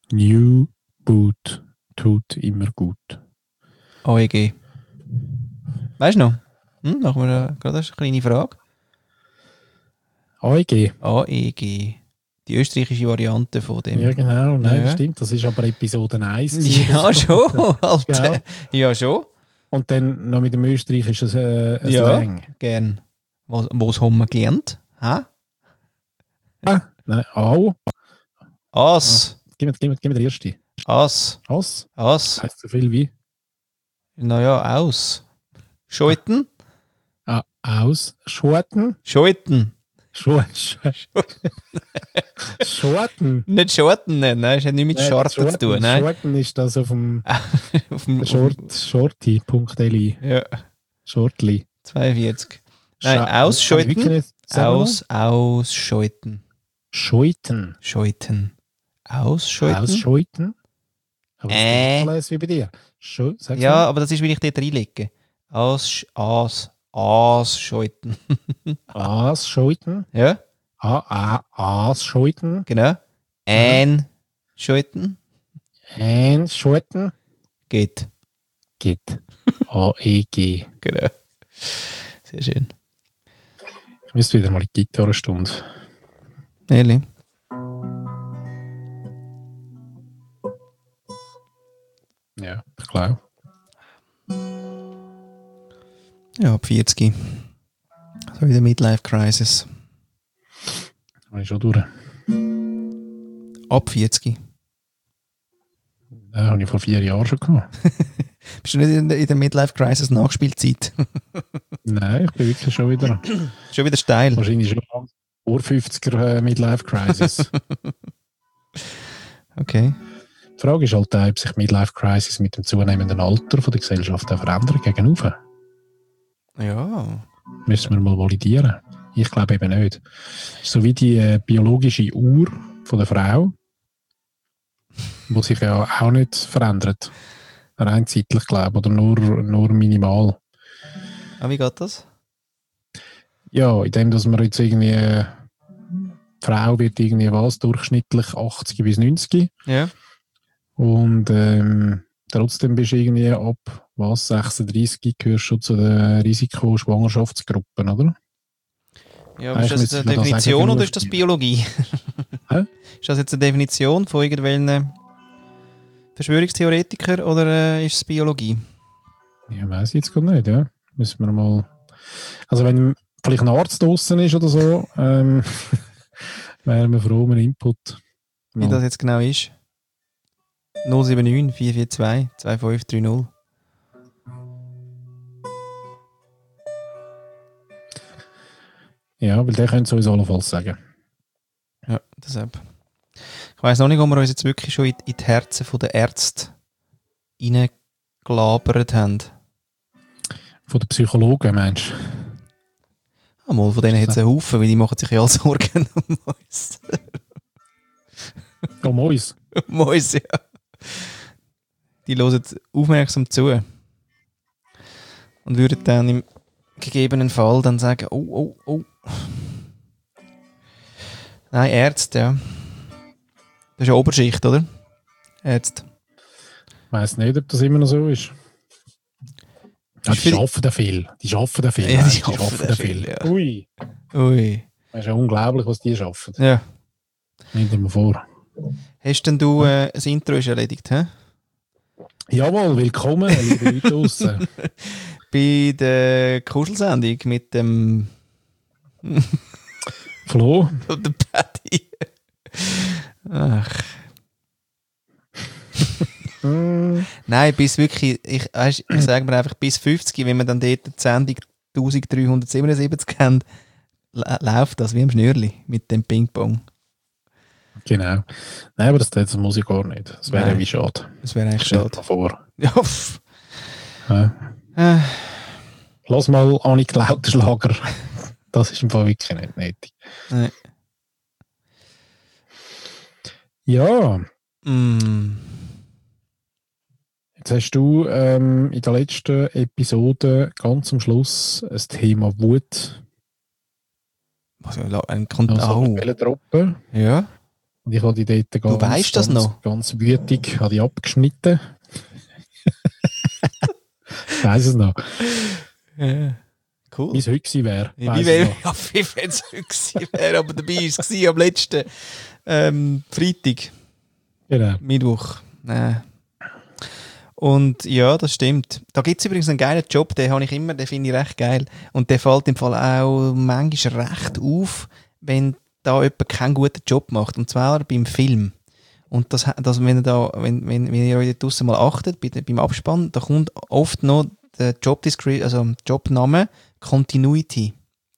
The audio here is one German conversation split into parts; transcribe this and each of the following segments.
New Boot tut immer gut. AEG. Weißt du noch? Machen wir gerade eine kleine Frage. AEG. AEG. Die österreichische Variante von dem. Ja, genau. Nein, Ja. das stimmt. Das ist aber Episode 1. Ja, schon. Alter. Ja. Ja, schon. Und dann noch mit dem österreichischen Ja, Slang. gern. Was haben wir gelernt? Hä? Nein, au. As. Gib mir den ersten. As. As? As. Heißt so viel wie? Naja, aus. Scheuten? Aus. Schoten. Scheuten. Schoten. Nicht Schorten nennen, das hat nichts mit Schorten zu tun. Nein. Schoten ist das auf dem Shorty. Shorty.li. Ja. Shortly. 42. Nein, ausscheuten. Ausscheuten. Scheuten. Scheuten. Ausscheuten. Ausscheuten. Aber das ist alles wie bei dir. Ja, aber das ist, wie ich dort reinlege. Ausscheuten. Ausscheuten. Ja. Ausscheuten. Genau. Scheuten. Einscheuten. Geht. AEG. Genau. Sehr schön. Ich müsste wieder mal die Gitarrenstunde. Ehrlich? Ja, ich glaube. Ja, ab 40. So wie der Midlife Crisis. Habe ich schon durch. Ab 40. Das habe ich vor 4 Jahren schon gehabt. Bist du nicht in der Midlife Crisis Nachspielzeit? Nein, ich bin wirklich schon wieder. Schon wieder steil. Wahrscheinlich schon vor 50er Midlife Crisis. Okay. Die Frage ist halt, ob sich Midlife Crisis mit dem zunehmenden Alter von der Gesellschaft auch verändert gegenüber. Ja. Müssen wir mal validieren. Ich glaube eben nicht. So wie die biologische Uhr von der Frau, die sich ja auch nicht verändert. Rein zeitlich, glaube ich, oder nur minimal. Aber wie geht das? Ja, indem dass man jetzt irgendwie die Frau wird irgendwie durchschnittlich 80 bis 90. Ja. Und trotzdem bist du irgendwie ab 36 gehörst du zu den Risikoschwangerschaftsgruppen, oder? Ja, aber ist das jetzt eine Definition oder ist das Biologie? Ist das jetzt eine Definition von irgendwelchen Verschwörungstheoretikern oder ist es Biologie? Ja, weiss ich jetzt gar nicht, ja. Müssen wir mal. Also wenn vielleicht ein Arzt draussen ist oder so, wären wir froh um einen Input. Wie das jetzt genau ist. 079 442 2530. Ja, weil der könnte es uns allenfalls sagen. Ja, deshalb. Ich weiss noch nicht, ob wir uns jetzt wirklich schon in die Herzen der Ärzte reingelabert haben. Von den Psychologen, meinst du? Mal von denen hat es einen Haufen, weil die machen sich ja alle Sorgen um uns. Um uns? Um uns, ja. Die hören aufmerksam zu. Und würden dann im gegebenen Fall dann sagen, oh. Nein, Ärzte, ja. Das ist ja Oberschicht, oder? Ärzte. Ich weiss nicht, ob das immer noch so ist. Ja, die arbeiten da viel. Ja, die arbeiten viel. Ja. Ui. Das ist ja unglaublich, was die arbeiten. Ja. Nimm dir mal vor. Hast denn du das Intro ist erledigt, hä? Jawohl, willkommen, liebe Leute draussen. Bei der Kuschelsendung mit dem Flo. und dem Paddy. Ach. Nein, bis wirklich, ich sage mir einfach, bis 50, wenn wir dann dort die Sendung 1377 haben, läuft das wie am Schnürli mit dem Ping-Pong. Genau. Nein, aber das muss ich gar nicht. Das wäre ja wie schade. Das wäre eigentlich schade. Stell dir vor. Ja. Lass mal Annik Lauterschlager. Das ist im Fall wirklich nicht nötig. Nein. Ja. Jetzt hast du in der letzten Episode ganz am Schluss ein Thema Wut. Was ein Konto. Droppen. Ja. Und ich habe die dort Du weißt das noch? ganz wütig habe die abgeschnitten. Ich weiss es noch. Ja. Cool. Wie es heute gewesen wäre. Wie wenn es heute gewesen wäre, aber dabei war es am letzten Freitag. Genau. Mittwoch. Und ja, das stimmt. Da gibt es übrigens einen geilen Job, den finde ich recht geil. Und der fällt im Fall auch manchmal recht auf, wenn da jemand keinen guten Job macht. Und zwar beim Film. Und wenn ihr euch draussen mal achtet, beim Abspann, da kommt oft noch der Jobname Continuity.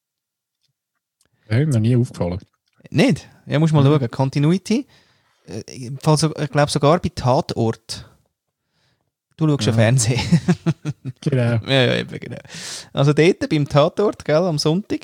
Ja, noch nie aufgefallen. Nicht? Ja, musst mal schauen. Continuity. Ich glaube sogar bei Tatort. Du schaust ja Fernsehen. Genau. Ja, eben, genau. Also dort beim Tatort, gell, am Sonntag,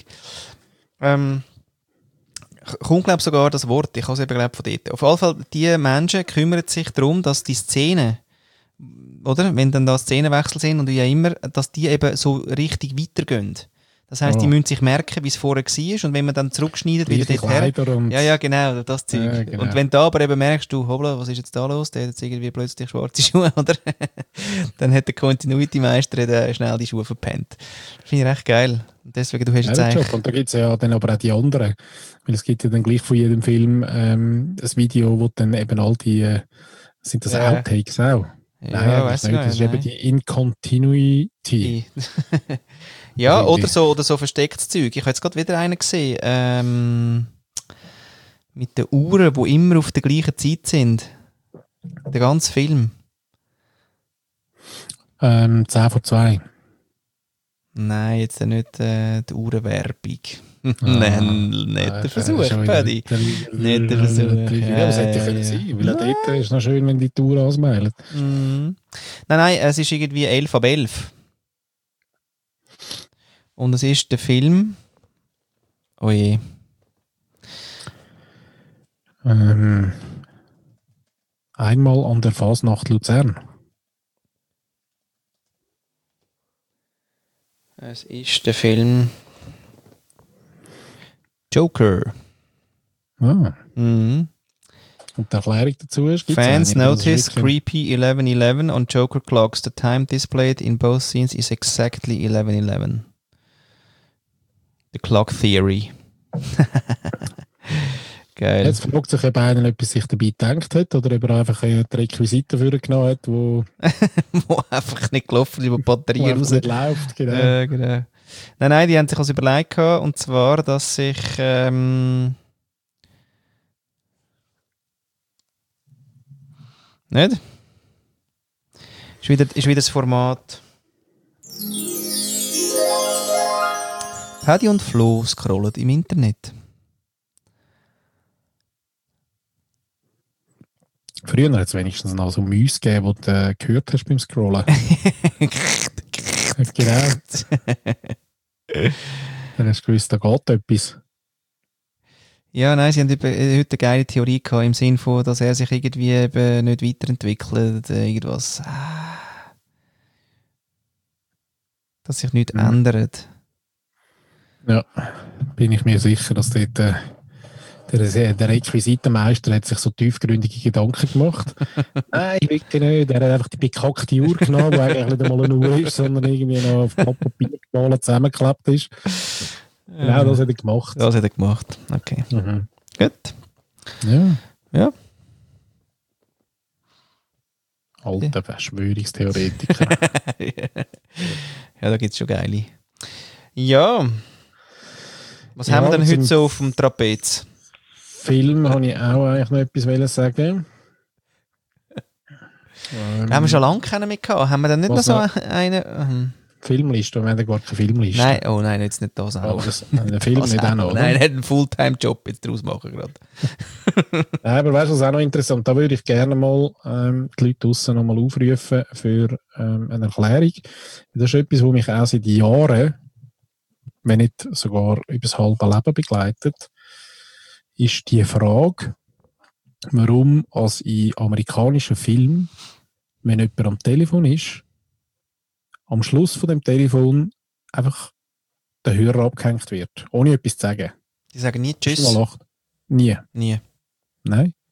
kommt, glaube ich, sogar das Wort. Ich habe es eben, glaube von dort. Auf jeden Fall, die Menschen kümmern sich darum, dass die Szenen, oder? Wenn dann da Szenenwechsel sind und wie auch immer, dass die eben so richtig weitergehen. Das heisst, die müssen sich merken, wie es vorher war und wenn man dann zurückschneidet, wieder dorthin. Ja, genau, das Zeug. Ja, genau. Und wenn du aber eben merkst, du, hoppla, was ist jetzt da los? Der hat jetzt irgendwie plötzlich schwarze Schuhe, oder? Dann hat der Continuity-Meister schnell die Schuhe verpennt. Das finde ich recht geil. Und deswegen, du hast jetzt eigentlich... Und da gibt es ja dann aber auch die anderen. Weil es gibt ja dann gleich von jedem Film ein Video, wo dann eben all die... sind das Outtakes auch? Ja, nein, das ist eben die Incontinuity. Ja, oder so verstecktes Zeug. Ich habe jetzt gerade wieder einen gesehen, mit den Uhren, die immer auf der gleichen Zeit sind. Der ganze Film. 10 vor 2. Nein, jetzt nicht die Uhrenwerbung. Nein, nicht der Versuch, Paddy. Nicht der Versuch. Ja, was hätte ich können sein? Weil auch dort ist es noch schön, wenn die Tour ausmailen. Nein, es ist irgendwie 11 ab 11. Und es ist der Film... Oh je. Einmal an der Fasnacht Luzern. Es ist der Film Joker. Ah. Und die Erklärung dazu ist... Fans notice creepy 11:11 on Joker clocks. The time displayed in both scenes is exactly 11:11. The Clock Theory. Geil. Jetzt fragt sich, ob einer etwas sich dabei gedacht hat oder ob er einfach die Requisiten vorgenommen hat, wo einfach nicht gelaufen ist, wo die Batterie raus nicht läuft. Genau. Genau. Nein, die haben sich was überlegt gehabt, und zwar, dass sich nicht? Ist wieder das Format. Paddy und Flo scrollen im Internet. Früher hat es wenigstens noch so Mäuse gegeben, die du gehört hast beim Scrollen. Genau. Dann hast du gewusst, da geht etwas. Ja, nein, sie haben heute eine geile Theorie gehabt, im Sinne von, dass er sich irgendwie eben nicht weiterentwickelt, irgendwas. Dass sich nichts ändert. Ja, bin ich mir sicher, dass dort der Requisitenmeister hat sich so tiefgründige Gedanken gemacht. Nein, wirklich nicht. Er hat einfach die bekackte Uhr genommen, die eigentlich nicht einmal eine Uhr ist, sondern irgendwie noch auf Blatt Papier gemalt zusammengeklappt ist. Genau, das hat er gemacht. Das hat er gemacht, okay. Gut. Ja. Alter Verschwörungstheoretiker. Ja, da gibt es schon geile. Ja. Was haben wir denn heute so auf dem Trapez? Film habe ich auch eigentlich noch etwas sagen. Haben wir schon lange keinen mehr gehabt? Haben wir dann nicht noch so eine... Filmliste? Wir haben gar keine Filmliste. Nein, jetzt nicht das auch. Ein Film nicht auch noch, oder? Nein, er hat einen Fulltime-Job jetzt draus machen gerade. Aber weißt du, was auch noch interessant? Da würde ich gerne mal die Leute draussen noch mal aufrufen für eine Erklärung. Das ist etwas, was mich auch seit Jahren, wenn nicht sogar über das halbe Leben begleitet, ist die Frage, warum als in amerikanischen Filmen, wenn jemand am Telefon ist, am Schluss von dem Telefon einfach der Hörer abgehängt wird, ohne etwas zu sagen. Die sagen nie Tschüss. Nie. Nie. Nein.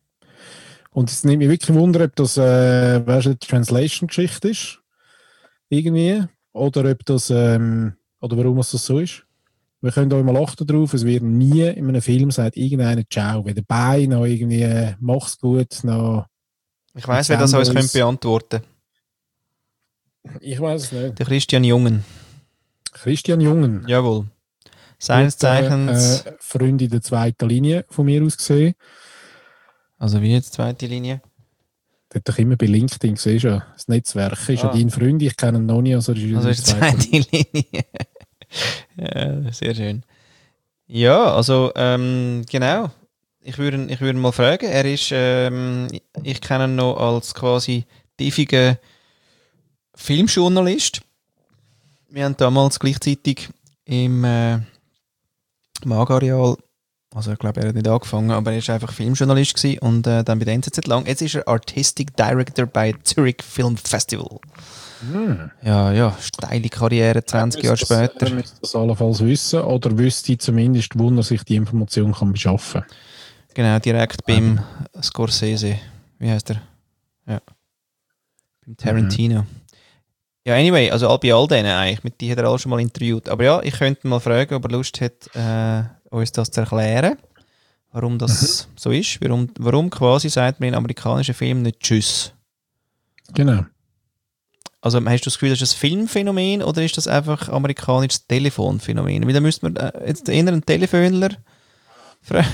Und es nimmt mich wirklich Wunder, ob das weißt du, eine Translation-Geschichte ist. Irgendwie. Oder ob das, oder warum es das so ist. Wir können euch mal achten drauf, es wird nie in einem Film sagt irgendeiner Ciao, weder bei, noch irgendwie mach's gut, noch Ich weiss, wer das uns könnte beantworten. Ich weiß es nicht. Der Christian Jungen. Christian Jungen. Jawohl. Seines Zeichens. Freund in der zweiten Linie von mir aus gesehen. Also wie jetzt zweite Linie? Der hat doch immer bei LinkedIn gesehen, schon. Das Netzwerk ist ja dein Freund, ich kenne ihn noch nicht, also ist die zweite Linie. Ja, sehr schön. Ja, also genau. Ich würde mal fragen, er ist, ich kenne ihn noch als quasi tiefiger Filmjournalist. Wir haben damals gleichzeitig im Magareal, also ich glaube, er hat nicht angefangen, aber er war einfach Filmjournalist gewesen und dann bei der NZZ lang. Jetzt ist er Artistic Director bei Zurich Film Festival. Ja, steile Karriere, 20 Jahre später. Er müsste das allenfalls wissen oder wüsste zumindest, wo er sich die Information kann beschaffen kann. Genau, direkt beim Scorsese. Wie heißt er? Ja. Beim Tarantino. Ja, anyway, also bei all denen eigentlich. Mit die hat er alle schon mal interviewt. Aber ja, ich könnte mal fragen, ob er Lust hat, uns das zu erklären, warum das so ist. Warum quasi sagt man in amerikanischen Filmen nicht Tschüss. Genau. Also hast du das Gefühl, das ist ein Filmphänomen oder ist das einfach amerikanisches Telefonphänomen? Weil da müsste man jetzt eher einen Telefonler fragen.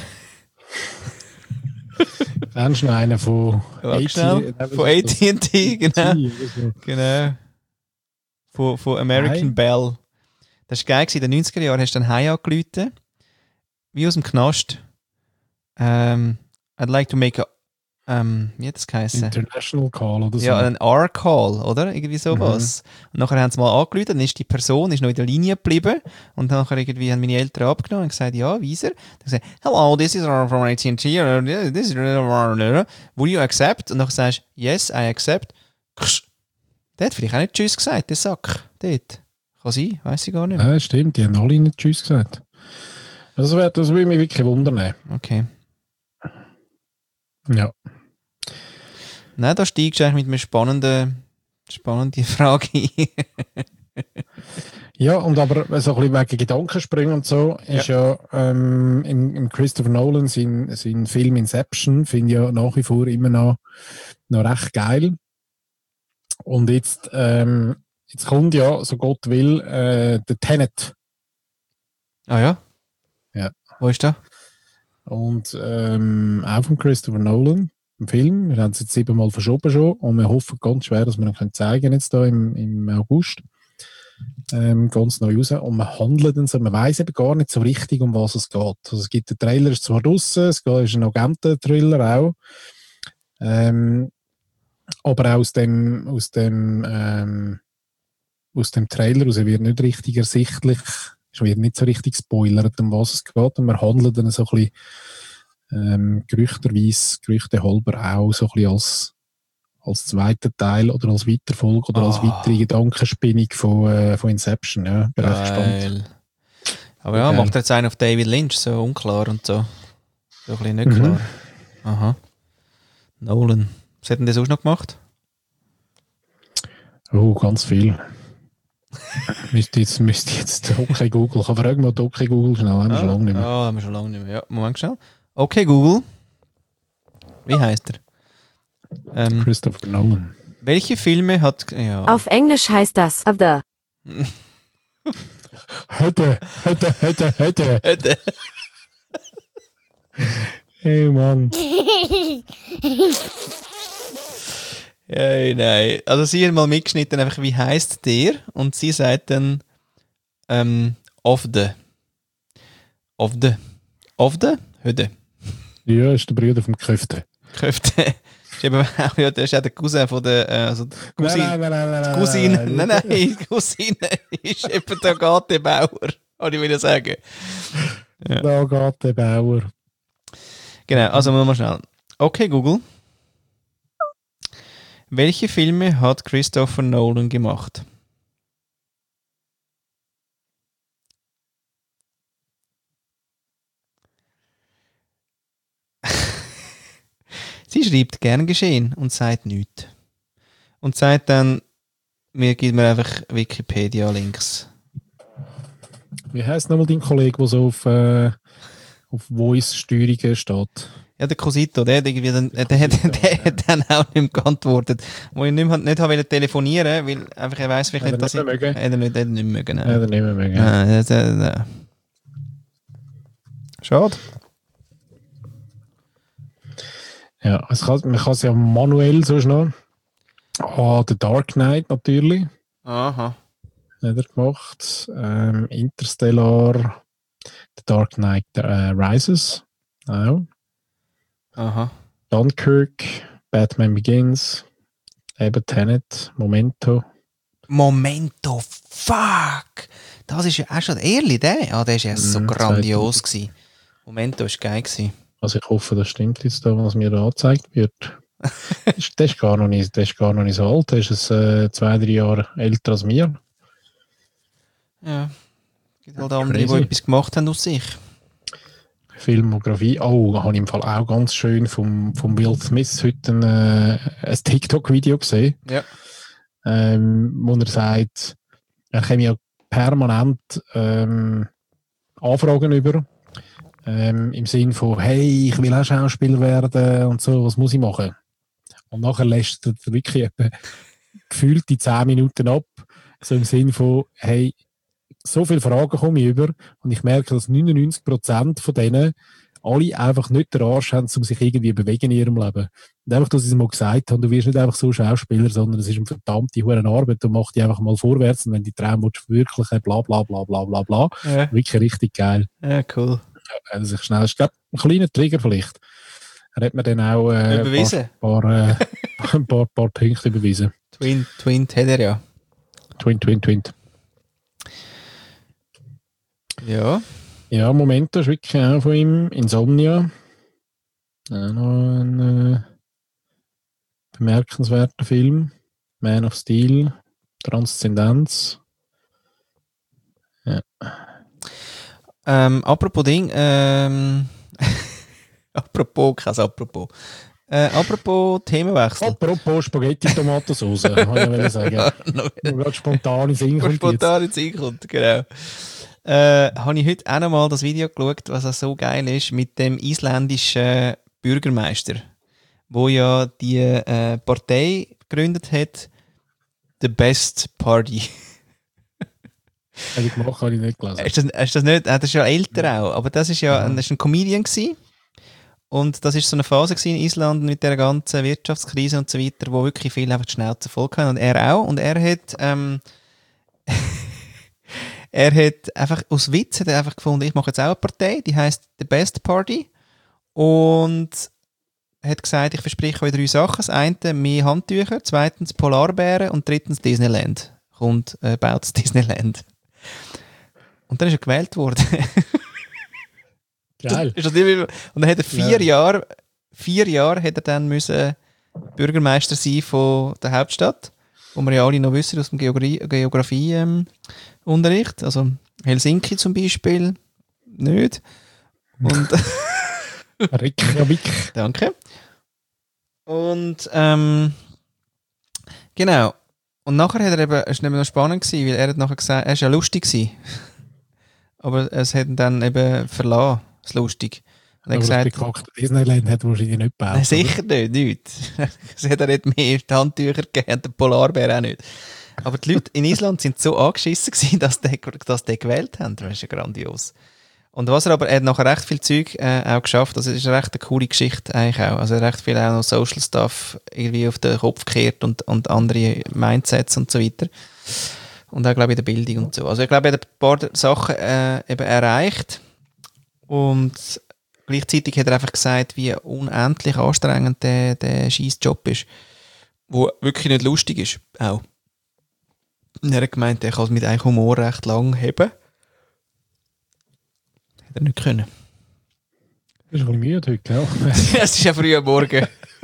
Kennst du noch einen von AT&T, genau. Genau. Von American Bell. Das war geil, in den 90er Jahren hast du dann Heim angerufen, wie aus dem Knast. I'd like to make a wie hat das geheißen? International Call oder so. Ja, ein R-Call, oder? Irgendwie sowas. Und nachher haben sie mal angerufen, dann ist die Person noch in der Linie geblieben und dann irgendwie haben meine Eltern abgenommen und gesagt, ja, Wieser. Dann gesagt, hello, this is from AT&T, this is will you accept? Und dann sagst du, yes, I accept. Der hat vielleicht auch nicht Tschüss gesagt, der Sack. Dort. Kann sein, weiss ich gar nicht mehr. Ja, stimmt, die haben alle nicht Tschüss gesagt. Das würde mich wirklich wundern. Okay. Ja. Nein, da steigst du eigentlich mit einer spannenden Frage ein. Ja, und aber so ein bisschen wegen Gedankensprüngen und so, ist ja im Christopher Nolan sein Film Inception, finde ich ja nach wie vor immer noch recht geil. Und jetzt kommt ja, so Gott will, der Tenet. Ah ja? Ja. Wo ist der? Und auch von Christopher Nolan, im Film. Wir haben es jetzt 7-mal verschoben schon und wir hoffen ganz schwer, dass wir ihn zeigen können jetzt da im August. Ganz neu raus. Und man handelt dann so, man weiss eben gar nicht so richtig, um was es geht. Also es gibt den Trailer, ist zwar draussen, es ist ein Agenten-Thriller auch. Aber auch aus dem Trailer raus wird nicht richtig ersichtlich, es wird nicht so richtig spoilert, um was es geht. Und wir handeln dann so ein bisschen Gerüchte halber auch so ein bisschen als zweiter Teil oder als Weiterfolge oder als weitere Gedankenspinnung von Inception. Ja, bin recht gespannt. Aber ja, macht er jetzt einen auf David Lynch, so unklar und so. So ein bisschen nicht klar. Aha. Nolan. Was hat denn das auch noch gemacht? Oh, ganz viel. müsste jetzt okay Google. Ich kann fragen, mal okay Google schnell. Haben wir schon lange nicht mehr. Ja, haben wir schon lange nicht mehr. Ja, Moment schnell. Okay Google. Wie heißt er? Christopher Nolan. Welche Filme hat... Ja. Auf Englisch heißt das of the. Hätte. Hey, Mann. Hey, nein. Also sie hat mal mitgeschnitten, einfach wie heisst der? Und sie sagt dann of the. Hüde. Ja, ist der Bruder vom Köfte. Köfte. Ja, der ist auch der Cousin von der, also Cousine. Nein, die Cousine ist eben der Gartenbauer, kann ich wieder sagen. Ja. Der Gartenbauer. Genau, also mal schnell. Okay, Google. Welche Filme hat Christopher Nolan gemacht? Sie ist schreibt gern geschehen und sagt nichts. Und sagt dann, gibt mir einfach Wikipedia-Links. Wie heisst nochmal dein Kollege, der so auf Voice-Steuerungen steht? Ja, der Cosito, der hat dann auch nicht mehr geantwortet. Wo ich nicht habe telefonieren, weil einfach er weiss, vielleicht nicht, dass ich... Hat er nicht mögen. Hat er nicht mehr mögen. Nein. Schade. Ja, man kann es ja manuell sonst noch. The Dark Knight natürlich. Aha. Hat er gemacht. Interstellar, The Dark Knight Rises. Auch. Aha. Dunkirk, Batman Begins, eben Tenet, Memento. Memento, fuck! Das ist ja auch schon ehrlich, der? Ja, der ist ja so grandios gewesen. Memento war geil gewesen. Also ich hoffe, das stimmt jetzt da, was mir da angezeigt wird. Der ist gar noch nicht so alt, der ist 2-3 Jahre älter als mir. Ja, es gibt halt andere, die etwas gemacht haben aus sich. Filmografie. Oh, habe ich im Fall auch ganz schön vom Will Smith heute ein TikTok-Video gesehen. Ja. Wo er sagt, er käme ja permanent Anfragen über. Im Sinn von, hey, ich will auch Schauspieler werden und so, was muss ich machen? Und nachher lässt er wirklich gefühlt die 10 Minuten ab, so im Sinn von, hey, so viele Fragen komme ich über und ich merke, dass 99% von denen alle einfach nicht den Arsch haben, um sich irgendwie zu bewegen in ihrem Leben. Und einfach, dass ich es mal gesagt habe, du wirst nicht einfach so Schauspieler, sondern es ist eine verdammte hohe Arbeit, du machst dich einfach mal vorwärts und wenn die Traum verwirklichen, bla bla bla bla bla bla. Ja. Wirklich richtig geil. Ja, cool. Also ich schnell, ich glaube, ein kleiner Trigger vielleicht. Er hat mir dann auch überwiesen. ein paar Punkte überwiesen. Twin hat er ja. Twin. Ja. Ja, Momento ist wirklich auch von ihm. Insomnia. Auch noch ein bemerkenswerter Film. Man of Steel. Transzendenz. Ja. Apropos Ding, apropos Themenwechsel. Apropos Spaghetti-Tomatensauce, kann ich sagen. Nur gerade spontan ins Sinn kommt. Spontan ins Sinn kommt, genau. Habe ich heute auch noch mal das Video geschaut, was auch so geil ist, mit dem isländischen Bürgermeister, wo ja die Partei gegründet hat, The Best Party. Habe ich gemacht, habe ich nicht gelesen. Ist das nicht? Das ist ja älter auch, aber das ist ja das ist ein Comedian gewesen. Und das ist so eine Phase gewesen in Island mit der ganzen Wirtschaftskrise und so weiter, wo wirklich viele einfach die Schnauze voll hatten. Und er auch. Und er hat er hat einfach aus Witz hat er einfach gefunden, ich mache jetzt auch eine Partei, die heisst The Best Party. Und hat gesagt, ich verspreche euch 3 Sachen. Das eine, mehr Handtücher, zweitens Polarbären und drittens Disneyland. Baut das Disneyland. Und dann ist er gewählt worden. Geil. Und dann hat er 4 Jahre hat er dann müssen Bürgermeister sein von der Hauptstadt, wo wir ja alle noch wissen aus dem Geografie-Unterricht. Also Helsinki zum Beispiel nicht. Und Reykjavik. Danke. Und genau. Und nachher hat er eben, es war noch spannend gewesen, weil er hat nachher gesagt, er war ja lustig gewesen. Aber es hat ihn dann eben verlassen, das lustig. Und er Aber gesagt, das Disneyland hat wahrscheinlich nicht gebaut. nein, sicher nicht. Es hat er nicht mehr die Handtücher gegeben, der Polarbär auch nicht. Aber die Leute in Island sind so angeschissen gewesen, dass die gewählt haben. Das ist ja grandios. Und er hat nachher recht viel Zeug auch geschafft. Also es ist eine recht eine coole Geschichte eigentlich auch. Also recht viel auch noch Social Stuff irgendwie auf den Kopf gekehrt und andere Mindsets und so weiter. Und auch, glaube ich, in der Bildung und so. Also ich glaube, er hat ein paar Sachen eben erreicht. Und gleichzeitig hat er einfach gesagt, wie unendlich anstrengend der scheiß Job ist. Wo wirklich nicht lustig ist. Auch. Und er hat gemeint, er kann es mit einem Humor recht lang haben. Hätte er nicht können. Das ist ein bisschen müde heute, ja. Es ist ja früh am Morgen.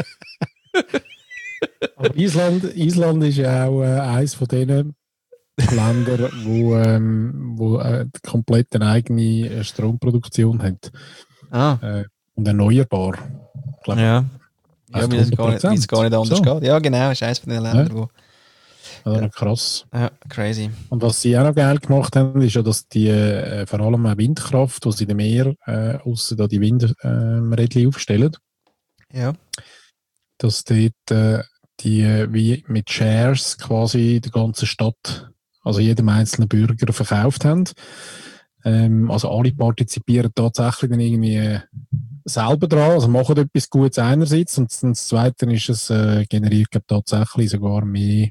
Aber Island ist ja auch eines von denen Ländern, wo komplett eine eigene Stromproduktion hat. Und erneuerbar. Ich glaube, Ja. Ja, weil es gar nicht anders geht. Ja, genau, ist eines von den Ländern, wo... Also krass. Ja, crazy. Und was sie auch noch geil gemacht haben, ist ja, dass die vor allem auch Windkraft, die sie in dem Meer aussen da die Windrädchen aufstellen, Ja. dass dort die wie mit Shares quasi die ganze Stadt, also jedem einzelnen Bürger verkauft haben. Also alle partizipieren tatsächlich dann irgendwie selber dran, also machen etwas Gutes einerseits und das Zweite ist, es generiert glaub, tatsächlich sogar mehr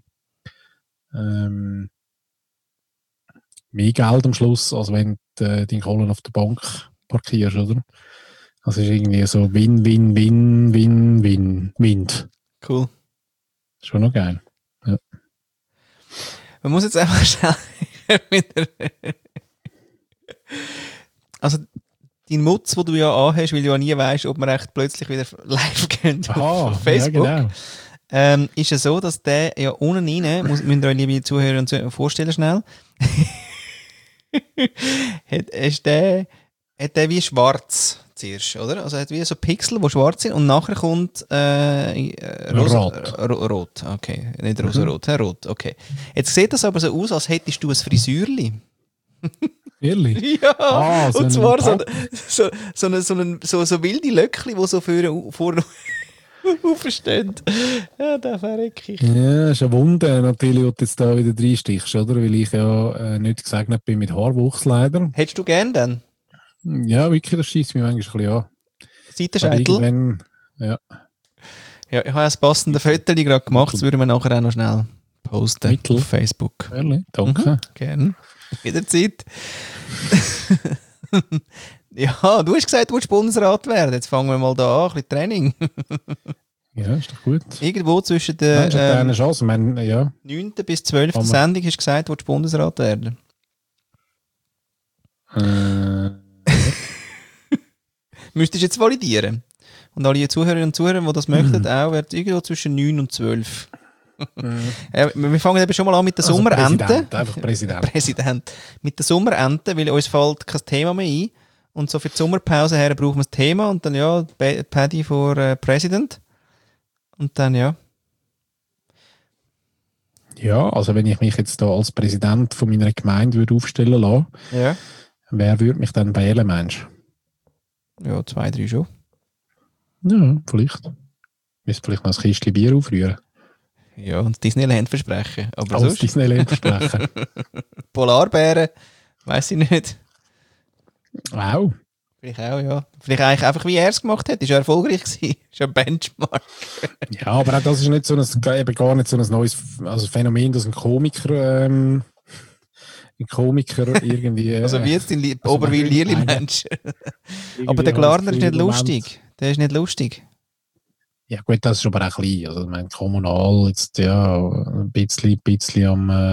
Geld am Schluss, als wenn du deine Kohlen auf der Bank parkierst, oder? Also es ist irgendwie so Wind. Cool. Schon noch geil. Ja. Man muss jetzt einfach schnell wieder... Also, dein Mutz, den du ja anhast, weil du ja nie weißt, ob wir echt plötzlich wieder live gehen auf Facebook. Ja, genau. Ist ja so, dass der ja unten rein, müsst ihr euch liebe Zuhörer und Zuhörer vorstellen schnell, hat der wie schwarz zuerst, oder? Also hat wie so Pixel, die schwarz sind und nachher kommt rot. Okay, nicht rosa-rot, rot, okay. Jetzt sieht das aber so aus, als hättest du ein Frisürli. Ehrlich? Ja, und zwar so wilde Löckli, die so vorne aufstehen. Ja, da verrecke ich. Ja, ist ein Wunder natürlich, ob du jetzt da wieder reinstichst, oder? Weil ich ja nicht gesegnet bin mit Haarwuchs leider. Hättest du gern dann? Ja, wirklich, das schießt mich manchmal ein bisschen an. Seitenscheitel? Ja. Ja, ich habe das passende Foto gerade gemacht, das würden wir nachher auch noch schnell posten auf Facebook. Ehrlich? Danke. Gerne. Wieder Zeit. Ja, du hast gesagt, du willst Bundesrat werden. Jetzt fangen wir mal da an, ein bisschen Training. Ja, ist doch gut. Irgendwo zwischen der 9. bis 12. Sendung hast du gesagt, du willst Bundesrat werden. Müsstest du jetzt validieren. Und alle Zuhörerinnen und Zuhörer, die das möchten, auch, wird irgendwo zwischen 9 und 12. Wir fangen eben schon mal an mit der Sommerente. Einfach Präsident. Mit der Sommerente, weil uns fällt kein Thema mehr ein. Und so für die Sommerpause her brauchen wir das Thema und dann ja, Paddy for President. Und dann ja. Ja, also wenn ich mich jetzt da als Präsident von meiner Gemeinde würde aufstellen lassen, ja. Wer würde mich dann wählen, Mensch? Ja, 2, 3 schon. Ja, vielleicht. Müsste vielleicht noch ein Kistchen Bier aufrühren. Ja, und Disneyland versprechen. Aber sonst Disneyland versprechen. Polarbären, weiss ich nicht. Wow. Vielleicht auch, ja. Vielleicht eigentlich einfach, wie er es gemacht hat. Ist ja erfolgreich gewesen. Ist ja ein Benchmark. Ja, aber auch das ist nicht so eben gar nicht so ein neues Phänomen, dass ein Komiker irgendwie... Also wie jetzt den Oberwil-Lierli-Mensch. Aber der Glarner ist nicht lustig. Der ist nicht lustig. Ja gut, das ist aber auch klein. Also ich meine, kommunal jetzt ja ein bisschen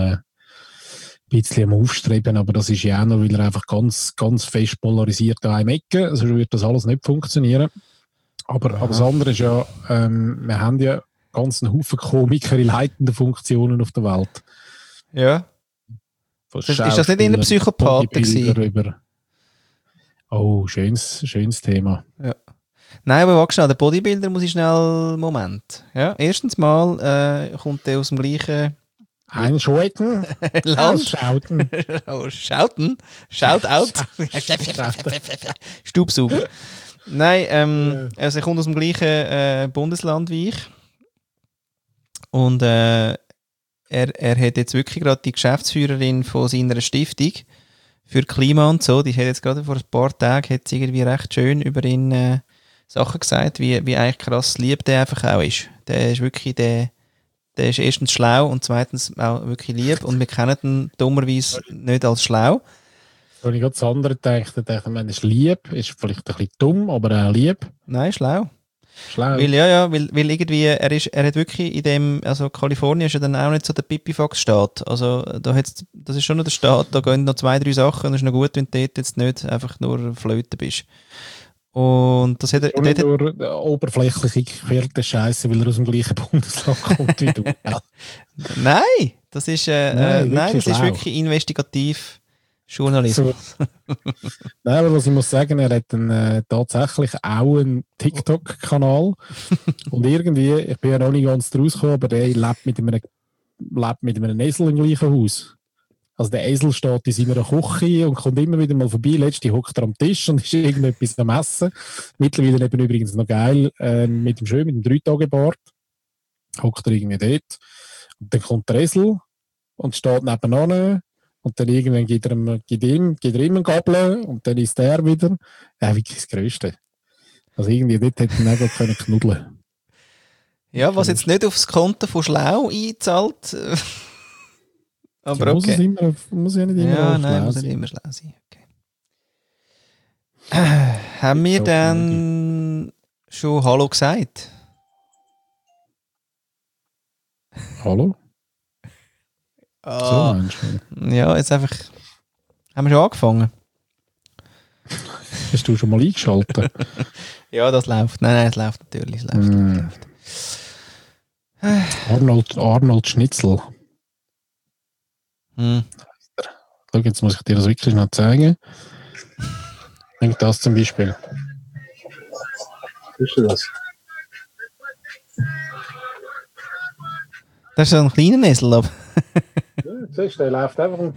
am Aufstreben, aber das ist ja auch noch, weil er einfach ganz, ganz fest polarisiert an einem Ecke, also wird das alles nicht funktionieren. Aber das andere ist ja, wir haben ja ganz einen Haufen Komiker in leitenden Funktionen auf der Welt. Ja. Ist das nicht in der Psychopath gewesen? Oh, schönes Thema. Ja. Nein, aber warte schnell, der Bodybuilder muss ich schnell... Moment. Ja, erstens mal kommt der aus dem gleichen... Einschalten. Land. Schauten. Schauten? Shoutout. Staubsauger. Nein, also er kommt aus dem gleichen Bundesland wie ich. Und er hat jetzt wirklich gerade die Geschäftsführerin von seiner Stiftung für Klima und so, die hat jetzt gerade vor ein paar Tagen hat irgendwie recht schön über ihn Sachen gesagt, wie eigentlich krass lieb der einfach auch ist. Der ist wirklich, der ist erstens schlau und zweitens auch wirklich lieb und wir kennen ihn dummerweise nicht als schlau. Wenn ich gerade das andere denke, er ist lieb, ist vielleicht ein bisschen dumm, aber auch lieb. Nein, schlau. Schlau. Weil irgendwie, er hat wirklich in dem, also Kalifornien ist ja dann auch nicht so der Pipifax-Staat. Also das ist schon noch der Staat, da gehen noch 2, 3 Sachen und es ist noch gut, wenn du dort jetzt nicht einfach nur Flöte bist. Und das hat er... Nur oberflächlich gekehrte Scheiße, weil er aus dem gleichen Bundesland kommt wie du. Nein, das ist, das ist wirklich investigativ Journalismus. Nein, aber was ich muss sagen, er hat tatsächlich auch einen TikTok-Kanal. Und irgendwie, ich bin ja noch nicht ganz draus gekommen, aber der lebt mit einem Esel im gleichen Haus. Also der Esel steht in seiner Küche und kommt immer wieder mal vorbei. Letztens hockt er am Tisch und ist irgendetwas am Essen. Mittlerweile eben übrigens noch geil, mit dem 3-Tage-Bart. Hockt er irgendwie dort. Und dann kommt der Esel und steht nebenan. Und dann irgendwann gibt er ihm einen Gabel und dann ist der wieder. Ja, wirklich das Größte. Also irgendwie dort hätte er nicht können knuddeln. Ja, was jetzt nicht aufs Konto von Schlau einzahlt. Aber ja, okay. Muss ja nicht immer ja, nein, schlau muss sein. nicht immer schlau sein. Okay. Haben wir dann schon Hallo gesagt? Hallo? So meinst du? Ja, jetzt einfach. Haben wir schon angefangen? Hast du schon mal eingeschaltet? Ja, das läuft. Nein, es läuft natürlich. Es läuft. Arnold Schnitzel. Schau, jetzt muss ich dir das wirklich noch zeigen. Nimm das zum Beispiel. Was ist das? Das ist so ein kleiner Esel, aber. Ja, siehst du, der läuft einfach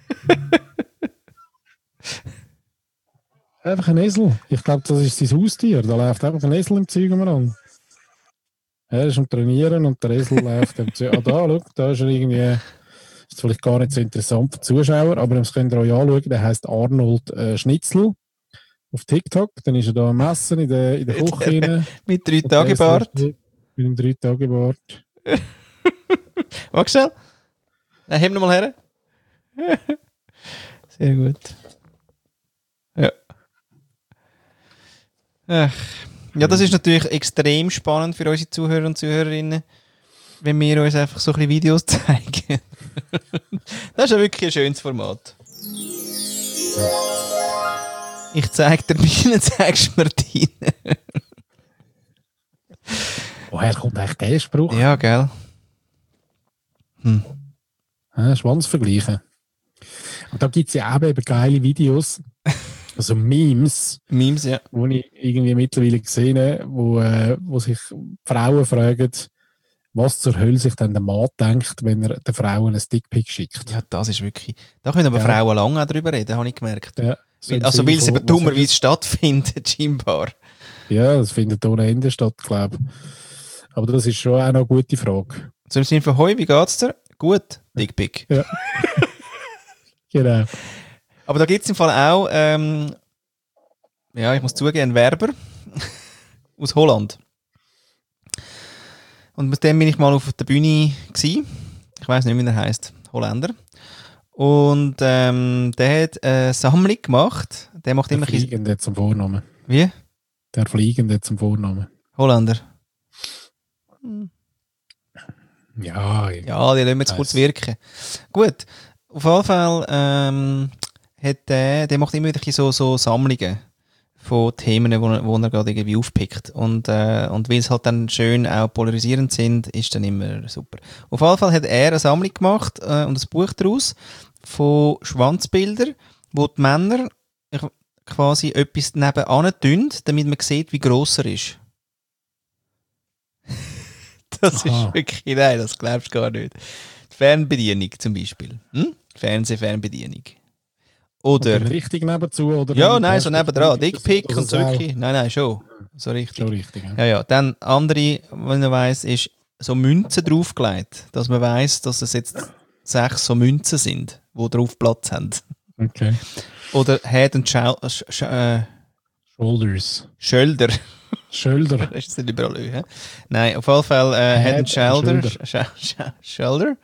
einfach ein Esel. Ich glaube, das ist sein Haustier. Da läuft einfach ein Esel im Zeug an. Er ist am Trainieren und der Esel läuft im Zeug. Da, schau, da ist er irgendwie. Ist vielleicht gar nicht so interessant für die Zuschauer, aber das könnt ihr euch anschauen. Der heisst Arnold Schnitzel auf TikTok. Dann ist er da am Essen in der Küche. Mit 3-Tage-Bart. Mit einem 3-Tage-Bart. Magst du schnell? Nein, heb noch mal her. Sehr gut. Ja. Ja, das ist natürlich extrem spannend für unsere Zuhörer und Zuhörerinnen, wenn wir uns einfach so ein bisschen Videos zeigen. Das ist ja wirklich ein schönes Format. Ich zeige dir meine, zeigst du mir deine. Woher kommt eigentlich der Spruch? Ja, gell. Schwanz vergleichen. Und da gibt es ja auch eben geile Videos, also Memes, Ja. wo ich irgendwie mittlerweile gesehen habe, wo sich Frauen fragen, was zur Hölle sich dann der Mann denkt, wenn er den Frauen ein Dickpick schickt. Ja, das ist wirklich... Da können aber Frauen lange auch drüber reden, habe ich gemerkt. Ja, so weil es eben dummerweise stattfindet, scheinbar. Ja, das findet ohne Ende statt, glaube ich. Aber das ist schon auch noch eine gute Frage. So im Sinne von, hoi, wie geht's dir? Gut, Dickpick. Ja. Genau. Aber da gibt es im Fall auch, ja, ich muss zugeben, einen Werber aus Holland. Und mit dem bin ich mal auf der Bühne gewesen. Ich weiss nicht, wie er heisst. Holländer. Und der hat eine Sammlung gemacht. Der macht immer... Der Fliegende zum Vornamen. Wie? Der Fliegende zum Vornamen. Holländer. Ja, die lassen wir jetzt kurz wirken. Gut, auf jeden Fall hat der macht immer wieder so Sammlungen von Themen, wo er gerade irgendwie aufpickt. Und weil es halt dann schön auch polarisierend sind, ist dann immer super. Auf jeden Fall hat er eine Sammlung gemacht und ein Buch daraus von Schwanzbildern, wo die Männer quasi etwas nebenan tun, damit man sieht, wie gross er ist. Das ist wirklich, nein, das glaubst du gar nicht. Die Fernbedienung zum Beispiel. Fernsehfernbedienung. Oder... Und richtig nebenzu? Oder ja, nein, so nebendran. Dickpick und so wirklich. Nein, schon. So richtig. Schon richtig, ja. Dann andere, wenn man weiss, ist so Münzen draufgelegt. Dass man weiss, dass es jetzt 6 so Münzen sind, die drauf Platz haben. Okay. Oder Head and Shoulders. Schölder. Schölder. Das ist nicht überall, he? Nein, auf jeden Fall Head and Shoulder. Shoulder.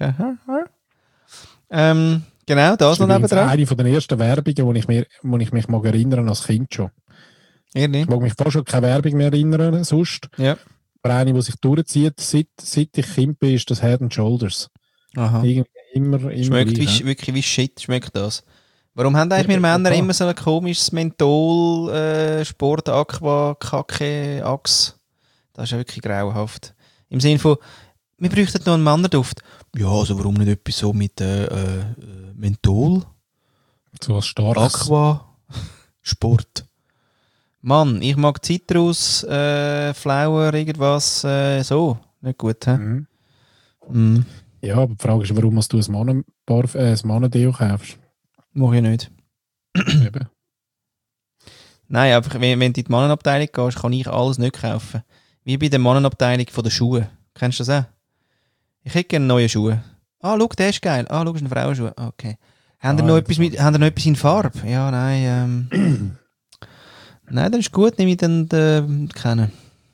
Genau, das noch nebendran. Das ist eine von den ersten Werbungen, wo ich mich mag erinnern als Kind schon. Ehrlich? Ich mag mich fast schon keine Werbung mehr erinnern, sonst. Ja. Aber eine, die sich durchzieht, seit ich Kind bin, ist das Head and Shoulders. Aha. Immer schmeckt gleich, wirklich wie Shit, schmeckt das. Warum haben eigentlich wir Männer immer so ein komisches Menthol, Sport, Aqua, Kacke, Axe? Das ist ja wirklich grauenhaft. Im Sinne von, wir bräuchten noch einen Männerduft. Ja, also warum nicht etwas so mit Menthol? So was Starkes. Aqua, Sport. Mann, ich mag Zitrus, Flower, irgendwas, so. Nicht gut, hä? Mhm. Mhm. Ja, aber die Frage ist, warum du ein Mannendeo kaufst. Mach ich nicht. Eben. Nein, einfach, wenn du in die Mannenabteilung gehst, kann ich alles nicht kaufen. Wie bei der Mannenabteilung von den Schuhen. Kennst du das auch? Ich hätte gerne neue Schuhe. Ah, schau, der ist geil. Ah, schau, ist ein Frauenschuh. Okay. Haben ihr noch etwas in Farbe? Ja, nein, nein, das ist gut, nehme ich dann kennen.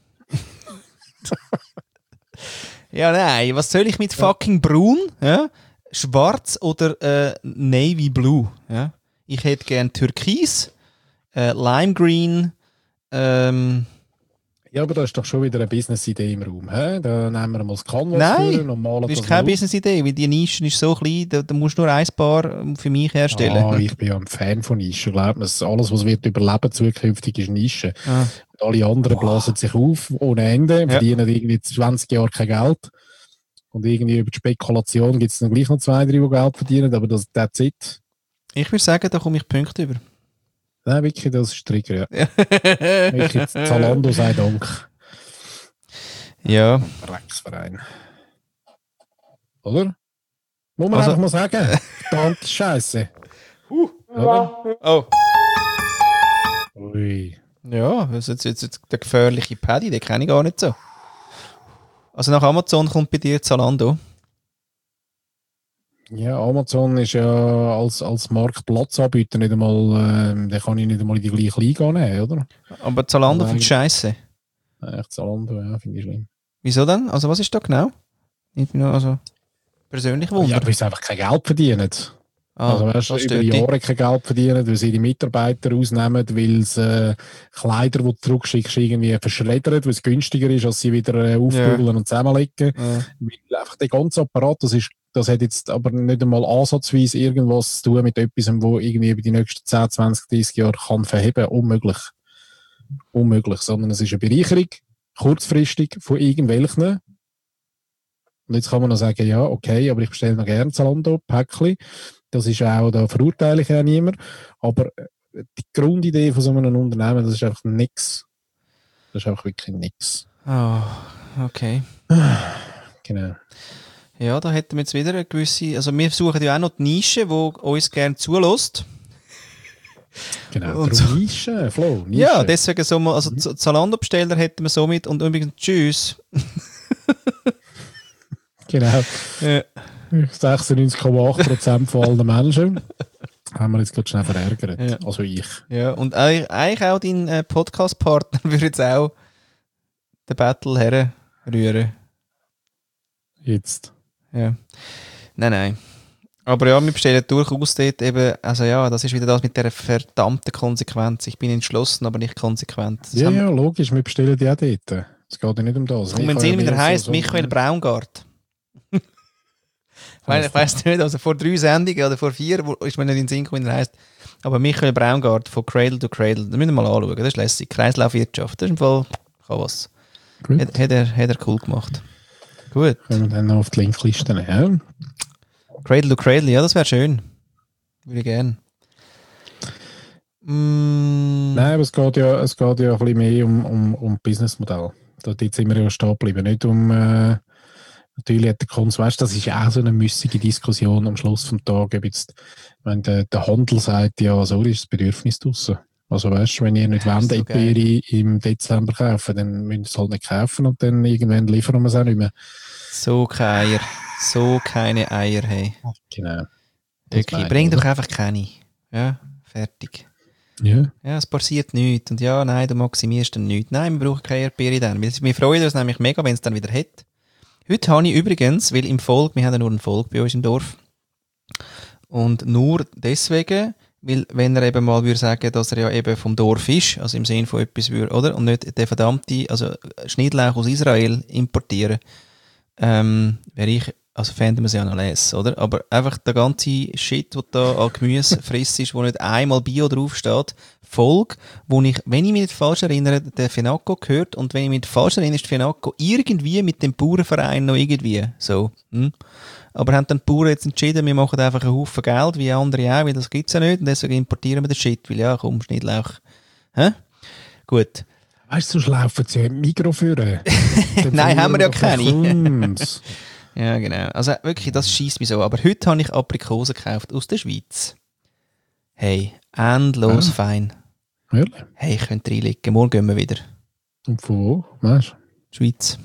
Ja, nein, was soll ich mit fucking braun? Ja? Schwarz oder Navy Blue? Ja? Ich hätte gern Türkis, Lime Green, Ja, aber da ist doch schon wieder eine Business-Idee im Raum. He? Da nehmen wir mal das Canvas Nein, und malen das ist das keine mal auf. Business-Idee, weil die Nische ist so klein, da musst du nur ein Paar für mich herstellen. Ah, ich bin ja ein Fan von Nischen. Glaub mir, alles, was wird überleben zukünftig, ist Nische. Ah. Und alle anderen blasen sich auf ohne Ende, verdienen irgendwie 20 Jahre kein Geld. Und irgendwie über die Spekulation gibt es dann gleich noch 2, 3, die Geld verdienen, aber that's it. Ich würde sagen, da komme ich Punkte über. Nein, wirklich, das ist Trigger, ja. Wirklich, Zalando sei Dank. Ja. Drecksverein. Oder? Muss man Also- einfach mal sagen. Verdammte Scheiße. Oder? Oh. Ui. Ja, das ist jetzt der gefährliche Paddy, den kenne ich gar nicht so. Also nach Amazon kommt bei dir Zalando. Ja, Amazon ist ja als Marktplatzanbieter nicht einmal, den kann ich nicht einmal in die gleiche Liga nehmen, oder? Aber Zalando Nein. findet scheiße. Echt Zalando, ja, finde ich schlimm. Wieso denn? Also was ist da genau? Ich bin noch also persönlich Ja, Wunder. weil sie einfach kein Geld verdienen. Also weißt du, das über stört dich. Jahre kein Geld verdienen, weil sie die Mitarbeiter ausnehmen, weil sie Kleider, die du zurückschickst, irgendwie verschreddern, weil es günstiger ist, als sie wieder aufbügeln und zusammenlegen. Ja. Weil einfach der ganze Apparat, das hat jetzt aber nicht einmal ansatzweise irgendwas zu tun mit etwas, wo irgendwie über die nächsten 10, 20, 30 Jahre kann verheben. Unmöglich. Unmöglich. Sondern es ist eine Bereicherung, kurzfristig, von irgendwelchen. Und jetzt kann man noch sagen, ja, okay, aber ich bestelle noch gerne Zalando, Päckchen. Das ist auch, da verurteile ich auch niemand. Aber die Grundidee von so einem Unternehmen, das ist einfach nichts. Das ist einfach wirklich nichts. Oh, okay. Genau. Ja, da hätten wir jetzt wieder eine gewisse... Also wir suchen ja auch noch die Nische, die uns gerne zulässt. Genau. Und Darum Nische, Flo, Nische. Ja, deswegen so mal... Also Zalando-Besteller hätten wir somit und übrigens tschüss. Genau. Ja. 96,8% von allen Menschen haben wir jetzt gerade schnell verärgert. Ja. Also ich. Ja, und eigentlich auch dein Podcast-Partner würde jetzt auch den Battle herrühren. Jetzt. Ja. Nein. Aber ja, wir bestellen durchaus dort eben, also ja, das ist wieder das mit der verdammten Konsequenz. Ich bin entschlossen, aber nicht konsequent. Das Ja, haben wir- ja, logisch, wir bestellen die auch dort. Es geht ja nicht um das. Und wenn es ihn wieder heisst, Michael Braungart. Ich weiss nicht, also vor 3 Sendungen oder vor 4 ist mir nicht in den Sinn gekommen, wie er heisst. Aber Michael Braungart von Cradle to Cradle, das müssen wir mal anschauen, das ist lässig. Kreislaufwirtschaft, das ist im Fall, kann was. Gut. Hat er cool gemacht. Gut. Können wir dann noch auf die Linkliste nehmen. Cradle to Cradle, ja, das wäre schön. Würde ich gerne. Nein, aber es geht ja ein bisschen mehr um Businessmodell. Dort sind wir ja stehen geblieben. Nicht um, natürlich hat der Konsum, weißt, das ist ja auch so eine müßige Diskussion am Schluss vom Tag. Ob jetzt, wenn der Handel sagt, ja, so ist das Bedürfnis draussen. Also weißt du, wenn ihr nicht Ja, ist wollt, so geil. Beere im Dezember kaufen, dann müsst ihr es halt nicht kaufen und dann irgendwann liefern wir es auch nicht mehr. So keine Eier. So keine Eier, hey. Genau. Das Wirklich, meine bring ich, doch oder? einfach keine. Ja, fertig. Ja. Ja, es passiert nichts. Und ja, nein, du maximierst dann nichts. Nein, wir brauchen keine Erdbeere dann. Wir freuen uns nämlich mega, wenn es dann wieder hat. Heute habe ich übrigens, weil im Volk, wir haben ja nur einen Volk bei uns im Dorf. Und nur deswegen, weil wenn er eben mal würde sagen, dass er ja eben vom Dorf ist, also im Sinne von etwas würde, oder? Und nicht der verdammte, also Schnittlauch aus Israel importieren, wäre ich, also fänden wir es ja noch less, oder? Aber einfach der ganze Shit, der da an Gemüse frisst ist, wo nicht einmal Bio draufsteht, Volk, wo ich, wenn ich mich nicht falsch erinnere, der Fenaco gehört und wenn ich mich nicht falsch erinnere, ist der Fenaco irgendwie mit dem Bauernverein noch irgendwie so. aber haben dann die Bauern jetzt entschieden, wir machen einfach einen Haufen Geld, wie andere auch, weil das gibt es ja nicht, und deswegen importieren wir den Shit, weil ja, komm, Schnittlauch. Hä? Gut. Weißt du, sonst laufen sie ja im Mikro führen. Nein, haben wir ja keine. Ja, genau. Also wirklich, das scheisst mich so. Aber heute habe ich Aprikosen gekauft aus der Schweiz. Hey, endlos fein. Wirklich? Hey, ich könnte reinlegen. Morgen gehen wir wieder. Und von wo? Weißt du? Schweiz.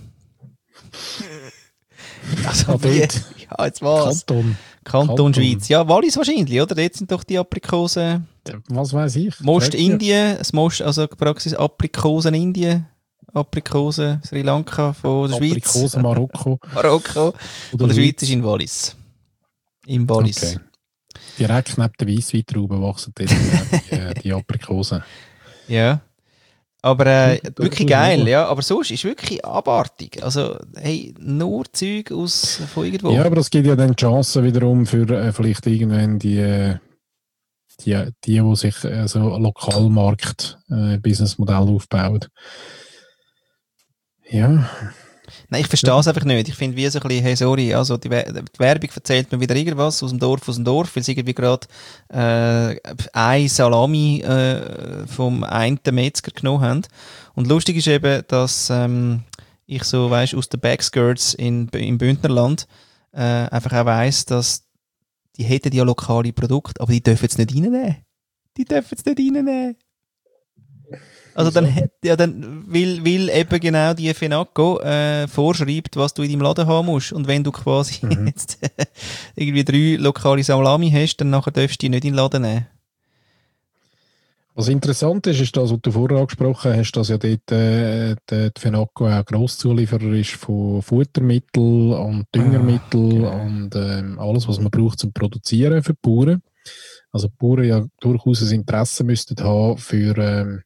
Also wie? Ja, jetzt was? Kanton Schweiz. Ja, Wallis wahrscheinlich, oder? Dort sind doch die Aprikosen. Was weiß ich? Most Indien, das Most, also Praxis Aprikosen Indien, Aprikosen Sri Lanka von der Schweiz. Aprikosen Marokko. Marokko. Und der Schweiz ist in Wallis. Im Wallis. Okay. Direkt neben den Weissweintrauben wachsen dort die Aprikosen. Ja. Aber wirklich geil, ja. Aber sonst ist wirklich abartig. Also, hey, nur Zeug aus von irgendwo. Ja, aber das gibt ja dann Chancen wiederum für vielleicht irgendwann die sich so Lokalmarkt-Businessmodell aufbauen. Ja. Nein, ich verstehe es einfach nicht. Ich finde, wie so ein bisschen, hey, sorry, also die Werbung erzählt mir wieder irgendwas aus dem Dorf, weil sie irgendwie gerade ein Salami vom einen Metzger genommen haben. Und lustig ist eben, dass ich so, weißt, aus den Backskirts im Bündnerland einfach auch weiss, dass die hätten ja lokale Produkte, aber die dürfen es nicht reinnehmen. Also dann, weil eben genau die FENACO vorschreibt, was du in deinem Laden haben musst. Und wenn du quasi jetzt irgendwie 3 lokale Salami hast, dann nachher darfst du die nicht in den Laden nehmen. Was interessant ist das, was du vorher angesprochen hast, dass ja dort die FENACO auch Grosszulieferer ist von Futtermitteln und Düngermitteln und alles, was man braucht zum Produzieren für die Bauern. Also die Bauern ja durchaus ein Interesse müssten haben für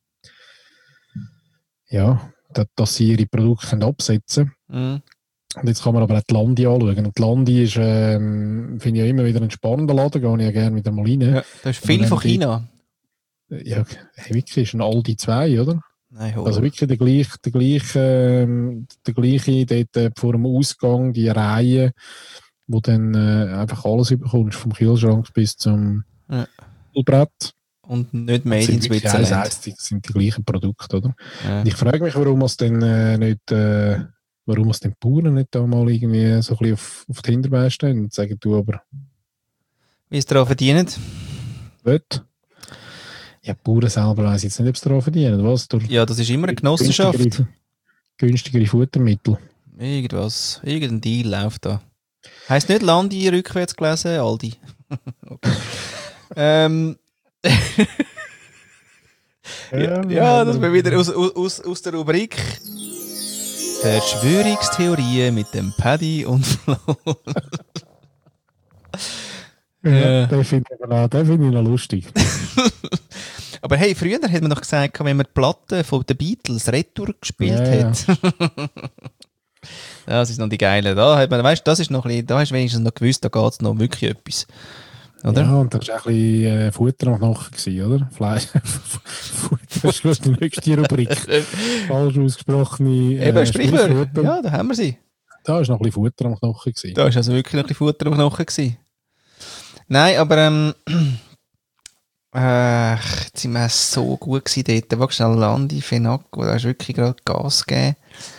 dass sie ihre Produkte absetzen können. Und jetzt kann man aber auch die Landi anschauen. Und die Landi ist, finde ich ja immer wieder ein spannender Laden, gehe ich ja gerne wieder mal rein. Ja, das ist viel von China. Ja, wirklich ist ein Aldi 2, oder? Nein, also wirklich der gleiche dort vor dem Ausgang, die Reihe, wo dann einfach alles überkommst, vom Kühlschrank bis zum Brett. Und nicht made in Switzerland. Das heisst, das sind die gleichen Produkte, oder? Ja. Und ich frage mich, warum es denn den Bauern nicht da mal irgendwie so ein bisschen auf die Hinterbeine stehen und sagen, du aber... Wie es daran verdienen? Wird? Ja, die Bauern selber weiss jetzt nicht, ob sie daran verdienen. Was? Ja, das ist immer eine Genossenschaft. Günstigere Futtermittel. Irgendein Deal läuft da. Heisst nicht Landi rückwärts gelesen, Aldi. Ja, das wäre wieder aus der Rubrik Verschwörungstheorien mit dem Paddy und Flo. Den finde ich noch lustig. Aber hey, früher hat man noch gesagt, wenn man die Platte von den Beatles Retour gespielt hat. Das ist noch die geile. Da hat man, weißt, das ist noch ein bisschen, da hast du wenigstens noch gewusst, da geht es noch wirklich etwas. Oder? Ja, und das war auch ein bisschen Futter am Knochen, oder? Fleisch. Das ist die nächste Rubrik. Falsch ausgesprochene Sprichwörter. Ja, da haben wir sie. Da war noch ein bisschen Futter am Knochen. Da war also wirklich noch ein bisschen Futter am Knochen. Nein, aber jetzt sind wir so gut gewesen dort. Wagst schnell Landi, FENACO, da hast du wirklich gerade Gas gegeben.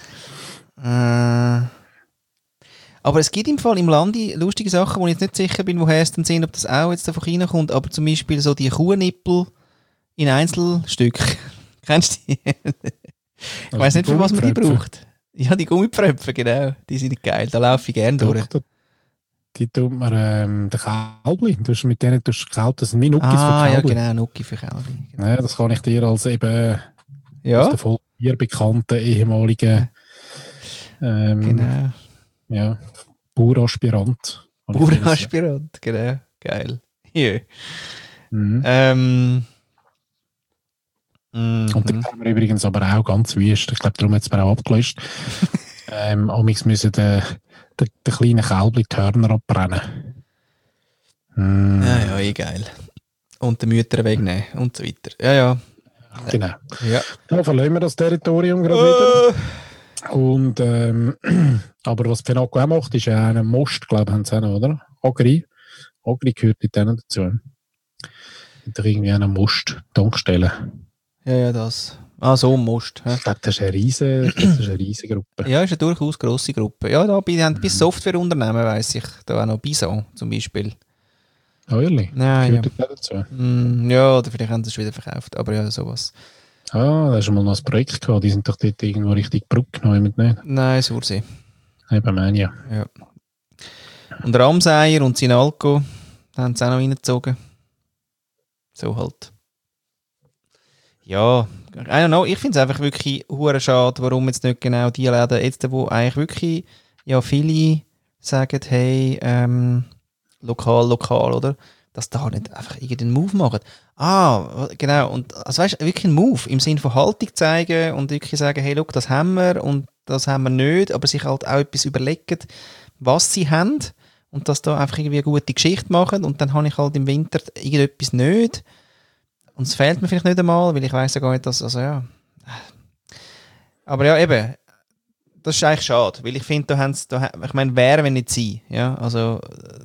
Aber es gibt im Fall im Landi lustige Sachen, wo ich jetzt nicht sicher bin, woher es dann sind, ob das auch jetzt von China kommt, aber zum Beispiel so die Kuhnippel in Einzelstück. Kennst du die? Ich weiss nicht, für was man die braucht. Ja, die Gummipfröpfe, genau. Die sind geil, da laufe ich gerne durch. Die tut man den Kälbli. Mit denen tust du Kälbli. Das sind wie Nuckis für Kälbli. Ja, genau, Nucki für Kälbli. Genau. Ja, das kann ich dir als eben aus der voll hier bekannten ehemaligen genau. Ja, Baueraspirant. Baueraspirant, genau. Geil. Yeah. Und dann haben wir übrigens aber auch ganz wüst. Ich glaube, darum hat es mir auch abgelöscht. Amigs müssen den kleinen Kälbli die Hörner abbrennen. Ja, geil. Und den Mütter wegnehmen und so weiter. Ja. Genau. Ja. Da verlieren wir das Territorium gerade wieder. Und, aber was Fenaco auch macht, ist ja einen Most, glaube ich, haben sie auch noch, oder? Agri. Agri gehört mit denen dazu. Und doch irgendwie einen Most, Tankstelle. Ja, das. Ah, so musst. Ich glaube, das ist eine riesige Gruppe. Ja, ist eine durchaus grosse Gruppe. Ja, da haben bis Softwareunternehmen, weiss ich, da auch noch Bison zum Beispiel. Oh, ehrlich? Ja, ja. Gehört dort dazu? Ja, oder vielleicht haben sie es wieder verkauft, aber ja, sowas. Ah, da hast du mal noch ein Projekt gehabt, die sind doch dort irgendwo richtig Brücke genommen, nicht? Nein, Sursee. Eben, meine ja. Ja. Und Ramseier und Sinalco, da haben sie auch noch reingezogen. So halt. Ja, I don't know, ich finde es einfach wirklich hure schade, warum jetzt nicht genau die Läden, jetzt, wo eigentlich wirklich, ja, viele sagen, hey, lokal, oder? Dass da nicht einfach irgendeinen Move machen. Ah, genau, und also weißt du, wirklich einen Move, im Sinne von Haltung zeigen und wirklich sagen, hey, look, das haben wir und das haben wir nicht, aber sich halt auch etwas überlegen, was sie haben und dass da einfach irgendwie eine gute Geschichte machen und dann habe ich halt im Winter irgendetwas nicht. Und es fehlt mir vielleicht nicht einmal, weil ich weiss ja gar nicht, dass, also ja. Aber ja, eben, das ist eigentlich schade, weil ich finde, ich meine, wer, wenn nicht sie, ja, also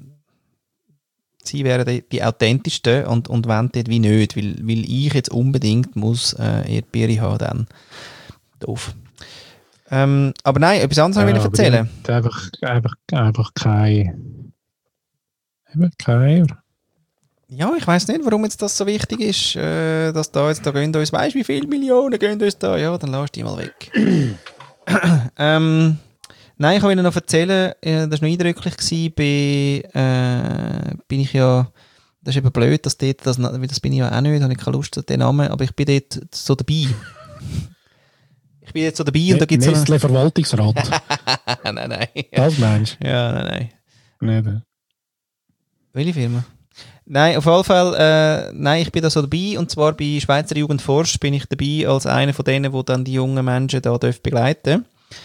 sie wären die authentischsten und wollen dort wie nicht, weil ich jetzt unbedingt muss Erdbeere haben, dann doof. Aber nein, etwas anderes will ich erzählen. Einfach kein... Eben kein... Ja, ich weiss nicht, warum jetzt das so wichtig ist, dass da gehen uns, weißt du, wie viele Millionen gehen uns da? Ja, dann lass die mal weg. Nein, ich kann Ihnen noch erzählen, das war noch eindrücklich gewesen, bin ich ja, das ist eben blöd, dass dort, das bin ich ja auch nicht, habe ich keine Lust auf den Namen, aber ich bin dort so dabei. Ich bin jetzt so dabei und da gibt es Nestle Verwaltungsrat. Nein. Das meinst du? Ja, nein. Nicht. Welche Firma? Nein, auf jeden Fall, nein, ich bin da so dabei und zwar bei Schweizer Jugend forscht bin ich dabei als einer von denen, die dann die jungen Menschen da begleiten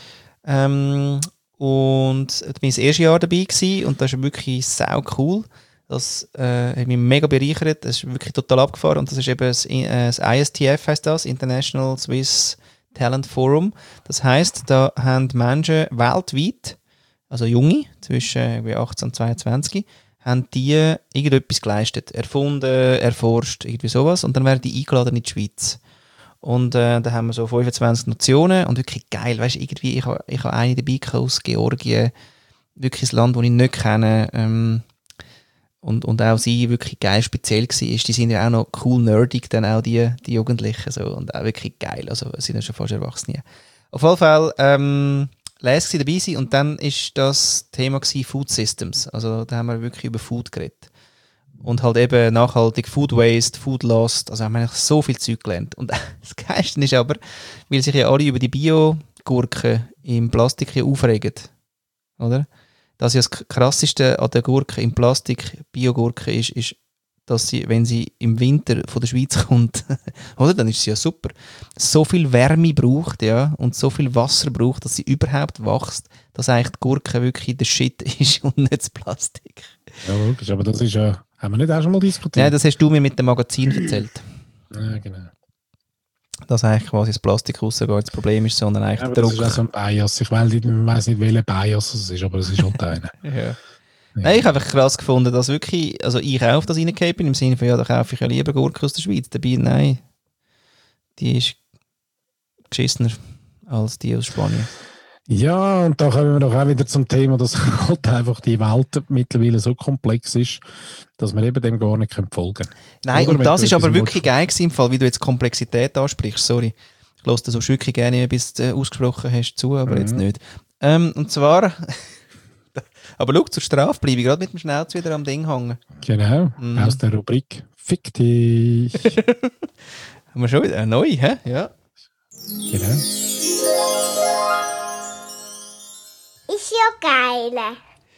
dürfen. Und da bin ich das erste Jahr dabei gewesen und das ist wirklich sau cool. Das hat mich mega bereichert, das ist wirklich total abgefahren und das ist eben das ISTF, heisst das, International Swiss Talent Forum. Das heisst, da haben Menschen weltweit, also Junge, zwischen 18 und 22, haben die irgendetwas geleistet, erfunden, erforscht, irgendwie sowas. Und dann werden die eingeladen in die Schweiz. Und da haben wir so 25 Nationen und wirklich geil. Weißt du, irgendwie, ich habe eine dabei aus Georgien, wirklich ein Land, das ich nicht kenne. Und auch sie wirklich geil speziell war. Die sind ja auch noch cool nerdig, dann auch die Jugendlichen. So, und auch wirklich geil. Also sind ja schon fast Erwachsene. Auf jeden Fall, lässig dabei sein und dann ist das Thema Food Systems. Also da haben wir wirklich über Food geredet. Und halt eben nachhaltig Food Waste, Food Lost, also haben wir eigentlich so viel Zeug gelernt. Und das Geilste ist aber, weil sich ja alle über die Bio-Gurken im Plastik aufregen, oder? Das ja das Krasseste an der Gurke im Plastik, Bio-Gurke ist, dass sie, wenn sie im Winter von der Schweiz kommt, oder, dann ist sie ja super. So viel Wärme braucht, ja, und so viel Wasser braucht, dass sie überhaupt wächst, dass eigentlich die Gurke wirklich der Shit ist und nicht das Plastik. Ja, logisch, aber das ist ja, haben wir nicht auch schon mal diskutiert? Ja, das hast du mir mit dem Magazin erzählt. Ja, genau. Dass eigentlich quasi das Plastik rausgeht, das Problem ist, sondern eigentlich ja, der Druck. Druck. Das ist auch so ein Bias. Ich weiss nicht, welcher Bias es ist, aber es ist halt einer. Ja. Nein, ich habe einfach krass gefunden, dass wirklich, also ich auch auf das reingehauen bin, im Sinne von, ja, da kaufe ich ja lieber Gurke aus der Schweiz. Dabei, nein, die ist geschissener als die aus Spanien. Ja, und da kommen wir doch auch wieder zum Thema, dass halt einfach die Welt mittlerweile so komplex ist, dass wir eben dem gar nicht folgen können. Nein, oder und das ist aber wirklich geil im Fall, wie du jetzt Komplexität ansprichst, sorry. Ich höre das auch wirklich gerne, bis du ausgesprochen hast, zu, aber jetzt nicht. Und zwar... Aber schau, zur Strafe bleibe ich gerade mit dem Schnauz wieder am Ding hängen. Genau, aus der Rubrik Fick dich. Haben wir schon wieder neu, hä? Ja. Genau. Ist ja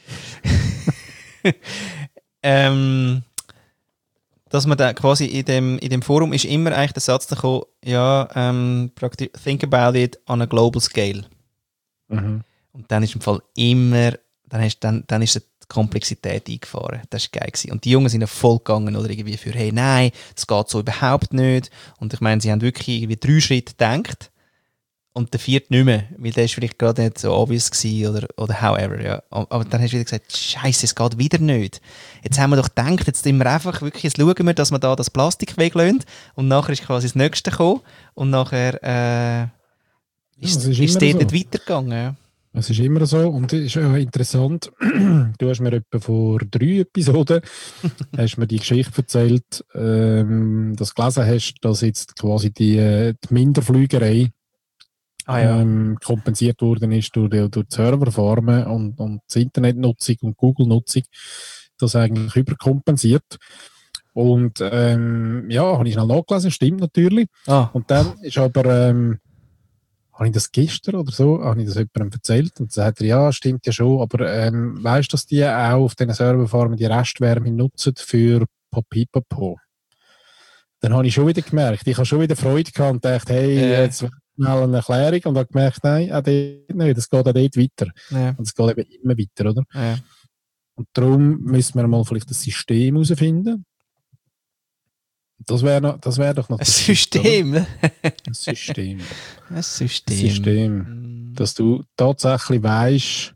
geil. Dass man da quasi in dem Forum ist immer eigentlich der Satz gekommen, ja, think about it on a global scale. Mhm. Und dann ist im Fall immer... Dann ist die Komplexität eingefahren. Das war geil gewesen. Und die Jungen sind ja voll gegangen oder irgendwie für, hey, nein, das geht so überhaupt nicht. Und ich meine, sie haben wirklich irgendwie 3 Schritte gedacht und der vierte nicht mehr, weil der ist vielleicht gerade nicht so obvious gewesen oder however, ja. Aber dann hast du wieder gesagt, Scheiße, es geht wieder nicht. Jetzt haben wir doch gedacht, jetzt schauen wir einfach wirklich, jetzt schauen wir, dass wir da das Plastik weglassen und nachher ist quasi das Nächste gekommen und nachher ist es dort nicht weitergegangen. Ja. Es ist immer so und es ist ja interessant, du hast mir etwa vor 3 Episoden hast mir die Geschichte erzählt, dass du gelesen hast, dass jetzt quasi die Minderflügerei kompensiert worden ist durch die Serverfarmen und die Internetnutzung und Google-Nutzung, das eigentlich überkompensiert. Und habe ich schnell nachgelesen, stimmt natürlich. Und dann ist aber... habe ich das gestern oder so, habe ich das jemandem erzählt und sagt er, ja, stimmt ja schon, aber weißt du, dass die auch auf diesen Serverfarmen die Restwärme nutzen für Pipapo? Dann habe ich schon wieder gemerkt, ich habe schon wieder Freude gehabt und dachte, hey, jetzt schnell eine Erklärung und habe gemerkt, nein, auch dort nicht, es geht auch dort weiter. Ja. Und es geht eben immer weiter, oder? Ja. Und darum müssen wir mal vielleicht ein System herausfinden. Das wäre doch noch ein System. Ein System. Ein System. Dass du tatsächlich weisst,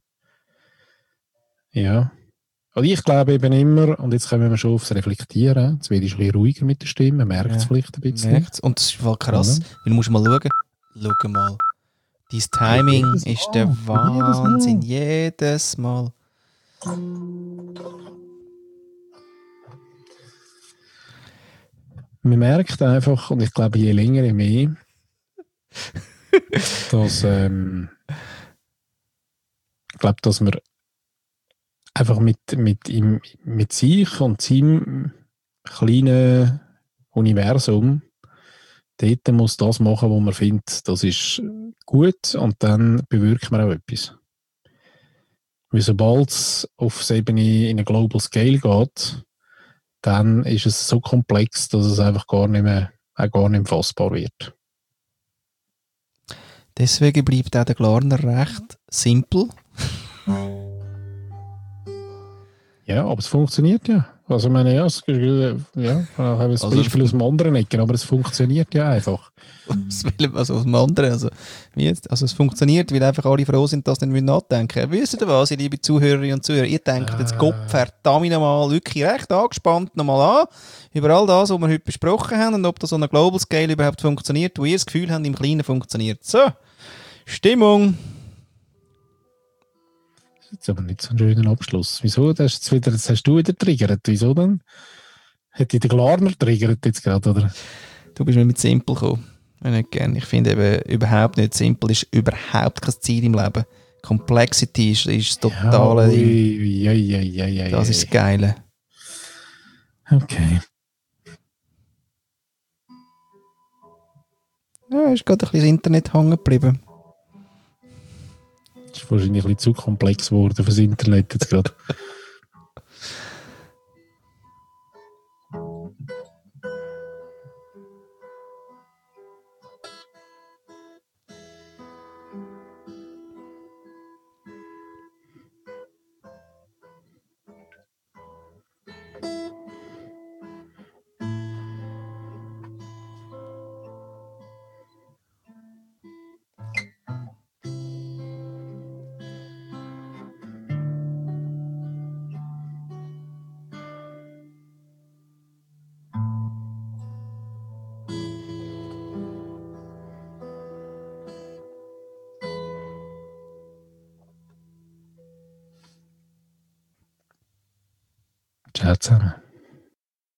ja. Und ich glaube eben immer, und jetzt kommen wir schon aufs Reflektieren, jetzt werde ich ein bisschen ruhiger mit der Stimme, man merkt es vielleicht ein bisschen. Merkt's. Und das ist voll krass, weil du musst mal schauen. Schau mal. Dein Timing ist der Wahnsinn. Jedes Mal. Man merkt einfach, und ich glaube, je länger, je mehr, dass, ich glaube, dass man einfach mit sich und seinem kleinen Universum dort muss das machen, wo man findet, das ist gut und dann bewirkt man auch etwas. Weil sobald es auf Ebene in eine Global Scale geht, dann ist es so komplex, dass es einfach gar nicht mehr fassbar wird. Deswegen bleibt auch der Glarner recht simpel. Ja, aber es funktioniert ja. Also ich meine, ich habe ein Beispiel aus dem anderen Ecken, aber es funktioniert ja einfach. Aus dem anderen, also es funktioniert, weil einfach alle froh sind, dass sie nicht nachdenken müssen. Wisst ihr was, ihr liebe Zuhörerinnen und Zuhörer, ihr denkt jetzt Gott verdammt nochmal wirklich recht angespannt nochmal an, über all das, was wir heute besprochen haben und ob das so eine Global Scale überhaupt funktioniert, wo ihr das Gefühl habt, im Kleinen funktioniert. So, Stimmung. Das ist jetzt aber nicht so ein schöner Abschluss. Wieso? Das hast du wieder triggert. Wieso dann? Hätte ich den Glarner triggert jetzt gerade, oder? Du bist mir mit simpel gekommen. Nicht gern. Ich finde eben überhaupt nicht, simpel ist überhaupt kein Ziel im Leben. Complexity ist das totale Ding. Das ist das Geile. Okay. Ja, ist gerade ein bisschen das Internet hängen geblieben. Das ist wahrscheinlich ein bisschen zu komplex geworden für das Internet jetzt gerade. Ciao zusammen.